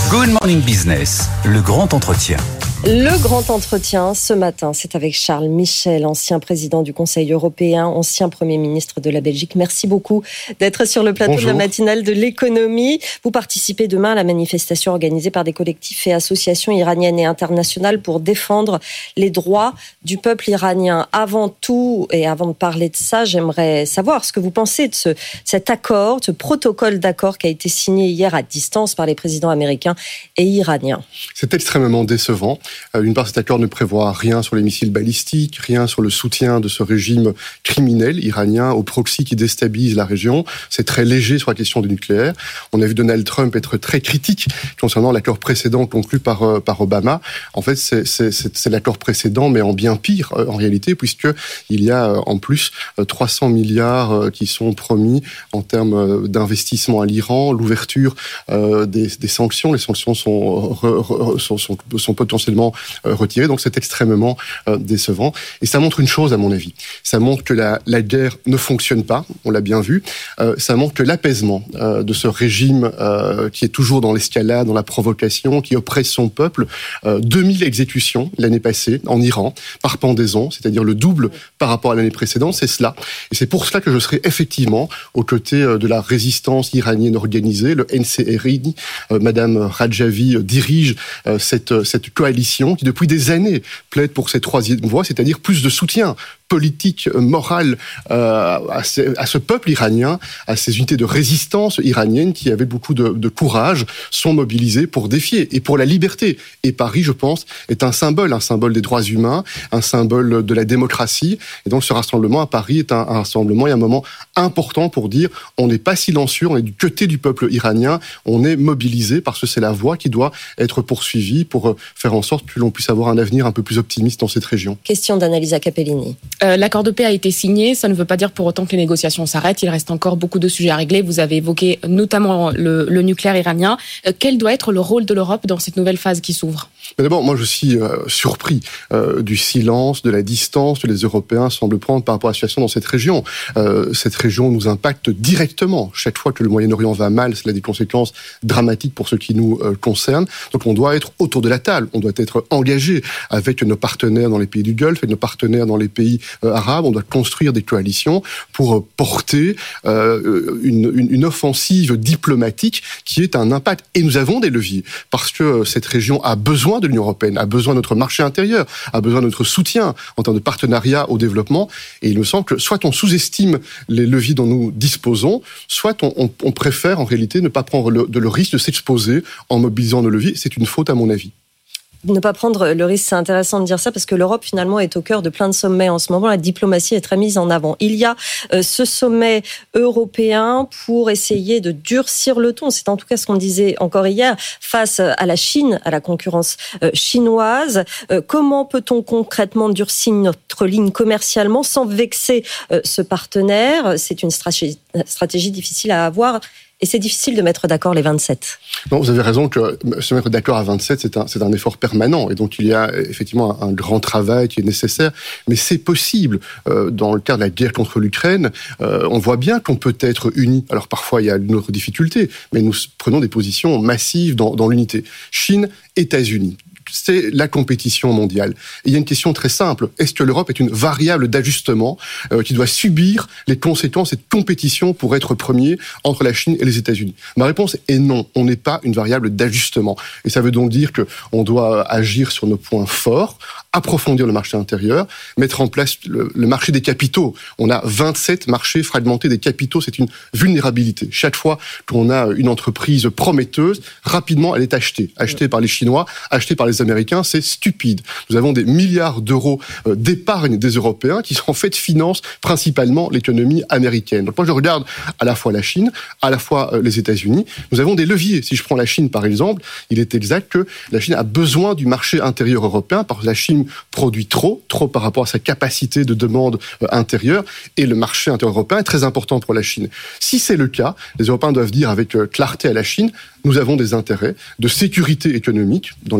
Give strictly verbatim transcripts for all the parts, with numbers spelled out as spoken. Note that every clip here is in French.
Good Morning Business, le grand entretien. Le grand entretien ce matin, c'est avec Charles Michel, ancien président du Conseil européen, ancien Premier ministre de la Belgique. Merci beaucoup d'être sur le plateau Bonjour. De la matinale de l'économie. Vous participez demain à la manifestation organisée par des collectifs et associations iraniennes et internationales pour défendre les droits du peuple iranien. Avant tout, et avant de parler de ça, j'aimerais savoir ce que vous pensez de ce, cet accord, ce protocole d'accord qui a été signé hier à distance par les présidents américains et iraniens. C'est extrêmement décevant. D'une part, cet accord ne prévoit rien sur les missiles balistiques, rien sur le soutien de ce régime criminel iranien au proxy qui déstabilise la région. C'est très léger sur la question du nucléaire. On a vu Donald Trump être très critique concernant l'accord précédent conclu par, par Obama. En fait, c'est, c'est, c'est, c'est l'accord précédent, mais en bien pire en réalité, puisqu'il y a en plus trois cents milliards qui sont promis en termes d'investissement à l'Iran, l'ouverture des, des sanctions. Les sanctions sont, re, re, sont, sont, sont potentiellement retiré, donc c'est extrêmement euh, décevant. Et ça montre une chose, à mon avis. Ça montre que la, la guerre ne fonctionne pas, on l'a bien vu. Euh, ça montre que l'apaisement euh, de ce régime euh, qui est toujours dans l'escalade, dans la provocation, qui oppresse son peuple. Euh, deux mille exécutions l'année passée en Iran, par pendaison, c'est-à-dire le double par rapport à l'année précédente, c'est cela. Et c'est pour cela que je serai effectivement aux côtés euh, de la résistance iranienne organisée, le N C R I. Euh, Madame Rajavi euh, dirige euh, cette, cette coalition qui depuis des années plaide pour cette troisième voie, c'est-à-dire plus de soutien politique, morale euh, à, ce, à ce peuple iranien, à ces unités de résistance iraniennes qui avaient beaucoup de, de courage, sont mobilisées pour défier et pour la liberté. Et Paris, je pense, est un symbole, un symbole des droits humains, un symbole de la démocratie. Et donc ce rassemblement à Paris est un, un rassemblement et un moment important pour dire on n'est pas silencieux, on est du côté du peuple iranien, on est mobilisé parce que c'est la voie qui doit être poursuivie pour faire en sorte que l'on puisse avoir un avenir un peu plus optimiste dans cette région. Question d'Annalisa Capellini. Euh, l'accord de paix a été signé, ça ne veut pas dire pour autant que les négociations s'arrêtent, il reste encore beaucoup de sujets à régler, vous avez évoqué notamment le, le nucléaire iranien. Euh, quel doit être le rôle de l'Europe dans cette nouvelle phase qui s'ouvre ? Mais d'abord, moi je suis euh, surpris euh, du silence, de la distance que les Européens semblent prendre par rapport à la situation dans cette région. Euh, cette région nous impacte directement. Chaque fois que le Moyen-Orient va mal, cela a des conséquences dramatiques pour ce qui nous euh, concerne. Donc on doit être autour de la table, on doit être engagé avec nos partenaires dans les pays du Golfe et nos partenaires dans les pays euh, arabes. On doit construire des coalitions pour porter euh, une, une, une offensive diplomatique qui ait un impact. Et nous avons des leviers parce que cette région a besoin de l'Union européenne, a besoin de notre marché intérieur, a besoin de notre soutien en termes de partenariat au développement. Et il me semble que soit on sous-estime les leviers dont nous disposons, soit on, on, on préfère en réalité ne pas prendre le, de le risque de s'exposer en mobilisant nos leviers. C'est une faute à mon avis. Ne pas prendre le risque, c'est intéressant de dire ça parce que l'Europe finalement est au cœur de plein de sommets en ce moment. La diplomatie est très mise en avant. Il y a euh, ce sommet européen pour essayer de durcir le ton. C'est en tout cas ce qu'on disait encore hier face à la Chine, à la concurrence euh, chinoise. Euh, comment peut-on concrètement durcir notre ligne commercialement sans vexer euh, ce partenaire ? C'est une stratégie, stratégie difficile à avoir. Et c'est difficile de mettre d'accord les vingt-sept. Non, vous avez raison que se mettre d'accord à vingt-sept, c'est un, c'est un effort permanent. Et donc, il y a effectivement un, un grand travail qui est nécessaire. Mais c'est possible. Euh, dans le cadre de la guerre contre l'Ukraine, euh, on voit bien qu'on peut être unis. Alors, parfois, il y a une autre difficulté. Mais nous prenons des positions massives dans, dans l'unité. Chine, États-Unis. C'est la compétition mondiale. Et il y a une question très simple. Est-ce que l'Europe est une variable d'ajustement euh, qui doit subir les conséquences de cette compétition pour être premier entre la Chine et les États-Unis ? Ma réponse est non. On n'est pas une variable d'ajustement. Et ça veut donc dire qu'on doit agir sur nos points forts, approfondir le marché intérieur, mettre en place le, le marché des capitaux. On a vingt-sept marchés fragmentés des capitaux. C'est une vulnérabilité. Chaque fois qu'on a une entreprise prometteuse, rapidement, elle est achetée. Achetée par les Chinois, achetée par les Américains, c'est stupide. Nous avons des milliards d'euros d'épargne des Européens qui, en fait, financent principalement l'économie américaine. Donc moi, je regarde à la fois la Chine, à la fois les États-Unis. Nous avons des leviers. Si je prends la Chine, par exemple, il est exact que la Chine a besoin du marché intérieur européen parce que la Chine produit trop, trop par rapport à sa capacité de demande intérieure, et le marché intérieur européen est très important pour la Chine. Si c'est le cas, les Européens doivent dire avec clarté à la Chine, nous avons des intérêts de sécurité économique dans les chaînes d'approvisionnement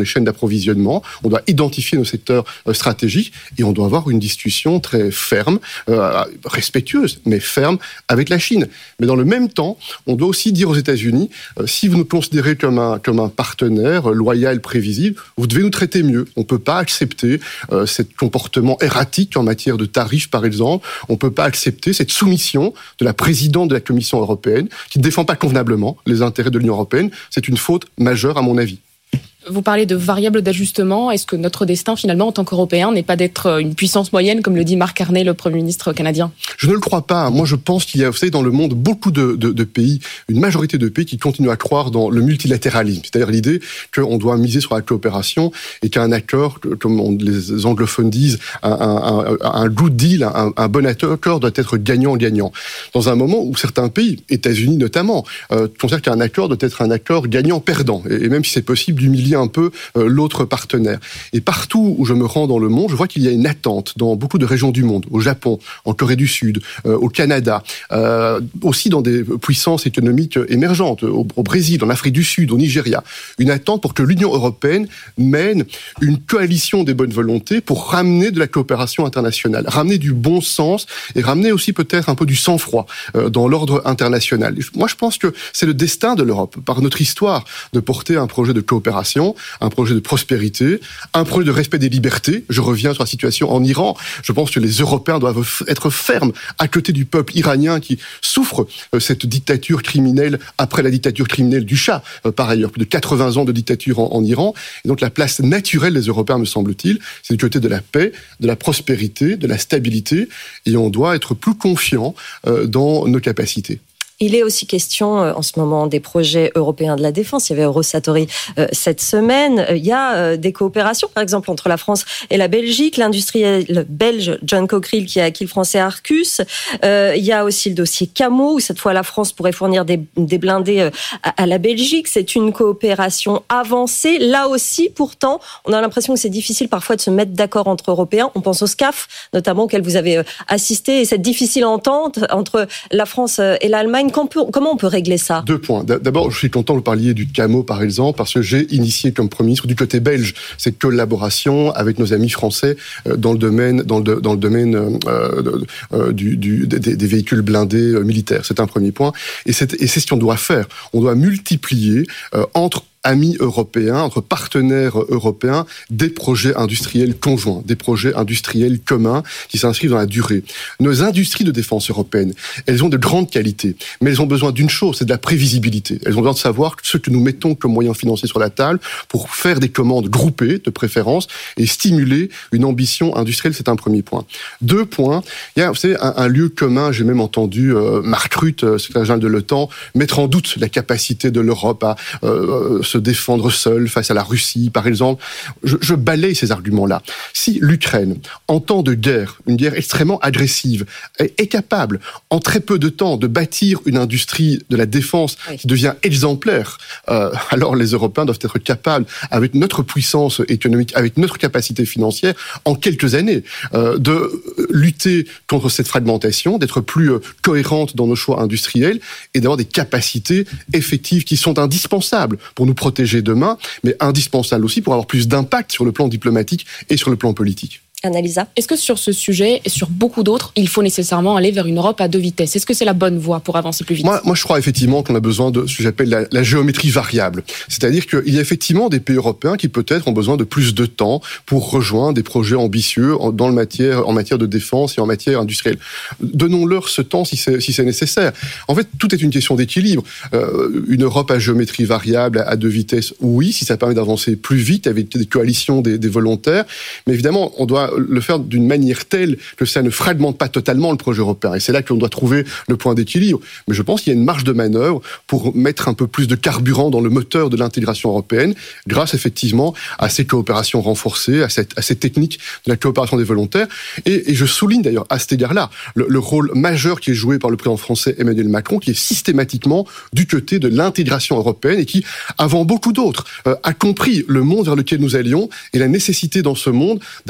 d'approvisionnement, on doit identifier nos secteurs euh, stratégiques et on doit avoir une discussion très ferme, euh, respectueuse, mais ferme avec la Chine. Mais dans le même temps, on doit aussi dire aux États-Unis, euh, si vous nous considérez comme un, comme un partenaire euh, loyal, prévisible, vous devez nous traiter mieux. On ne peut pas accepter euh, ce comportement erratique en matière de tarifs, par exemple. On ne peut pas accepter cette soumission de la présidente de la Commission européenne qui ne défend pas convenablement les intérêts de l'Union européenne. C'est une faute majeure, à mon avis. Vous parlez de variables d'ajustement. Est-ce que notre destin, finalement, en tant qu'Européens, n'est pas d'être une puissance moyenne, comme le dit Mark Carney, le Premier ministre canadien ? Je ne le crois pas. Moi, je pense qu'il y a, vous savez, dans le monde, beaucoup de, de, de pays, une majorité de pays qui continuent à croire dans le multilatéralisme. C'est-à-dire l'idée qu'on doit miser sur la coopération et qu'un accord, comme on, les anglophones disent, un, un, un, un good deal, un, un bon accord doit être gagnant-gagnant. Dans un moment où certains pays, États-Unis notamment, euh, considèrent qu'un accord doit être un accord gagnant-perdant. Et, et même si c'est possible d'humilier un peu euh, l'autre partenaire. Et partout où je me rends dans le monde, je vois qu'il y a une attente dans beaucoup de régions du monde, au Japon, en Corée du Sud, euh, au Canada, euh, aussi dans des puissances économiques émergentes, au, au Brésil, en Afrique du Sud, au Nigeria, une attente pour que l'Union européenne mène une coalition des bonnes volontés pour ramener de la coopération internationale, ramener du bon sens et ramener aussi peut-être un peu du sang-froid euh, dans l'ordre international. Moi, je pense que c'est le destin de l'Europe, par notre histoire, de porter un projet de coopération, un projet de prospérité, un projet de respect des libertés. Je reviens sur la situation en Iran. Je pense que les Européens doivent être fermes à côté du peuple iranien qui souffre cette dictature criminelle après la dictature criminelle du Shah. Par ailleurs, plus de quatre-vingts ans de dictature en, en Iran. Et donc la place naturelle des Européens, me semble-t-il, c'est du côté de la paix, de la prospérité, de la stabilité. Et on doit être plus confiants dans nos capacités. Il est aussi question euh, en ce moment des projets européens de la défense. Il y avait Eurosatory euh, cette semaine. Il y a euh, des coopérations, par exemple, entre la France et la Belgique. L'industriel belge John Cockerill qui a acquis le français Arcus. Euh, il y a aussi le dossier Camo, où cette fois la France pourrait fournir des, des blindés euh, à, à la Belgique. C'est une coopération avancée. Là aussi, pourtant, on a l'impression que c'est difficile parfois de se mettre d'accord entre Européens. On pense au SCAF, notamment, auquel vous avez euh, assisté, et cette difficile entente entre la France et l'Allemagne. Comment on peut régler ça ? Deux points. D'abord, je suis content que vous parliez du Camo, par exemple, parce que j'ai initié comme Premier ministre du côté belge cette collaboration avec nos amis français dans le domaine, dans le, dans le domaine euh, euh, du, du, des, des véhicules blindés euh, militaires. C'est un premier point. Et c'est, et c'est ce qu'on doit faire. On doit multiplier euh, entre amis européens, entre partenaires européens, des projets industriels conjoints, des projets industriels communs qui s'inscrivent dans la durée. Nos industries de défense européennes, elles ont de grandes qualités, mais elles ont besoin d'une chose, c'est de la prévisibilité. Elles ont besoin de savoir ce que nous mettons comme moyens financiers sur la table pour faire des commandes groupées, de préférence, et stimuler une ambition industrielle, c'est un premier point. Deux points, il y a, vous savez, un, un lieu commun, j'ai même entendu euh, Mark Rutte, secrétaire général de l'OTAN, mettre en doute la capacité de l'Europe à euh, se défendre seule face à la Russie, par exemple. Je, je balaye ces arguments-là. Si l'Ukraine, en temps de guerre, une guerre extrêmement agressive, est, est capable, en très peu de temps, de bâtir une industrie de la défense oui. qui devient exemplaire, euh, alors les Européens doivent être capables, avec notre puissance économique, avec notre capacité financière, en quelques années, euh, de lutter contre cette fragmentation, d'être plus euh, cohérente dans nos choix industriels et d'avoir des capacités effectives qui sont indispensables pour nous protéger demain, mais indispensables aussi pour avoir plus d'impact sur le plan diplomatique et sur le plan politique. Annalisa ? Est-ce que sur ce sujet et sur beaucoup d'autres, il faut nécessairement aller vers une Europe à deux vitesses ? Est-ce que c'est la bonne voie pour avancer plus vite ? Moi, moi je crois effectivement qu'on a besoin de ce que j'appelle la, la géométrie variable. C'est-à-dire qu'il y a effectivement des pays européens qui peut-être ont besoin de plus de temps pour rejoindre des projets ambitieux en, dans le matière, en matière de défense et en matière industrielle. Donnons-leur ce temps si c'est, si c'est nécessaire. En fait, tout est une question d'équilibre. Euh, une Europe à géométrie variable, à, à deux vitesses, oui, si ça permet d'avancer plus vite avec des coalitions des, des volontaires. Mais évidemment, on doit le faire d'une manière telle que ça ne fragmente pas totalement le projet européen. Et c'est là qu'on doit trouver le point d'équilibre. Mais je pense qu'il y a une marge de manœuvre pour mettre un peu plus de carburant dans le moteur de l'intégration européenne, grâce effectivement à ces coopérations renforcées, à cette, à ces techniques de la coopération des volontaires. Et, et je souligne d'ailleurs à cet égard-là le, le rôle majeur qui est joué par le président français Emmanuel Macron, qui est systématiquement du côté de l'intégration européenne et qui, avant beaucoup d'autres, euh, a compris le monde vers lequel nous allions et la nécessité dans ce monde d'avoir une Europe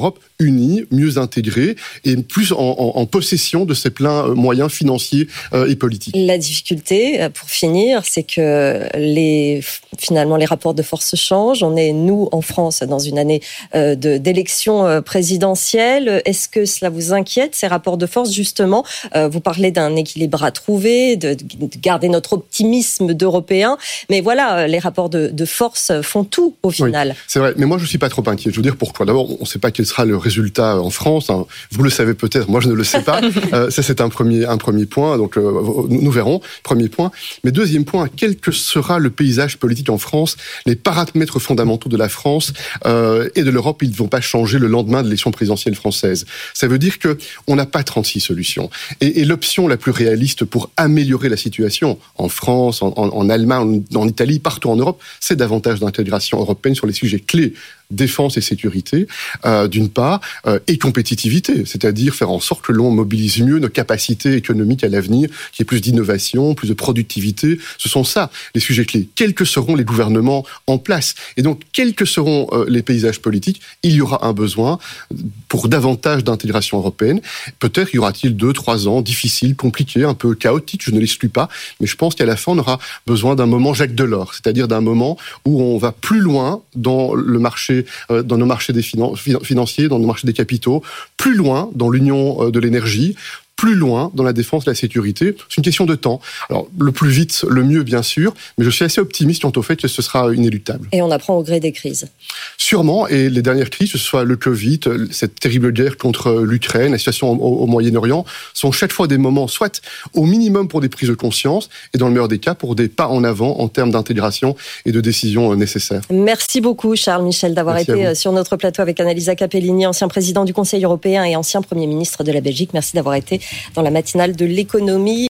Europe unie, mieux intégrée et plus en, en, en possession de ses pleins moyens financiers euh, et politiques. La difficulté, pour finir, c'est que les, finalement les rapports de force changent. On est, nous, en France, dans une année euh, de, d'élection présidentielle. Est-ce que cela vous inquiète, ces rapports de force, justement? euh, Vous parlez d'un équilibre à trouver, de, de garder notre optimisme d'Européens. Mais voilà, les rapports de, de force font tout, au final. Oui, c'est vrai. Mais moi, je ne suis pas trop inquiet. Je veux dire pourquoi. D'abord, on ne sait pas quel sera le résultat en France. Hein. Vous le savez peut-être, moi, je ne le sais pas. euh, ça, c'est un premier, un premier point. Donc, euh, nous, nous verrons. Premier point. Mais deuxième point, quel que sera le paysage politique en France, les paramètres fondamentaux de la France euh, et de l'Europe, ils ne vont pas changer le lendemain de l'élection présidentielle française. Ça veut dire que on n'a pas trente-six solutions. Et, et l'option la plus réaliste pour améliorer la situation en France, en, en, en Allemagne, en, en Italie, partout en Europe, c'est davantage d'intégration européenne sur les sujets clés. Défense et sécurité, euh, d'une part, euh, et compétitivité, c'est-à-dire faire en sorte que l'on mobilise mieux nos capacités économiques à l'avenir, qu'il y ait plus d'innovation, plus de productivité. Ce sont ça, les sujets clés. Quels que seront les gouvernements en place? Et donc, quels que seront euh, les paysages politiques, il y aura un besoin pour davantage d'intégration européenne. Peut-être y aura-t-il deux, trois ans difficiles, compliqués, un peu chaotiques, je ne l'exclus pas, mais je pense qu'à la fin, on aura besoin d'un moment Jacques Delors, c'est-à-dire d'un moment où on va plus loin dans le marché dans nos marchés des finan- financiers, dans nos marchés des capitaux, plus loin dans l'union de l'énergie, plus loin dans la défense et la sécurité. C'est une question de temps. Alors, le plus vite, le mieux, bien sûr, mais je suis assez optimiste quant au fait que ce sera inéluctable. Et on apprend au gré des crises. Sûrement, et les dernières crises, que ce soit le Covid, cette terrible guerre contre l'Ukraine, la situation au, au Moyen-Orient, sont chaque fois des moments, soit au minimum pour des prises de conscience, et dans le meilleur des cas, pour des pas en avant en termes d'intégration et de décisions nécessaires. Merci beaucoup, Charles Michel, d'avoir Merci été sur notre plateau avec Annalisa Capellini, ancien président du Conseil européen et ancien Premier ministre de la Belgique. Merci d'avoir été dans la matinale de l'économie.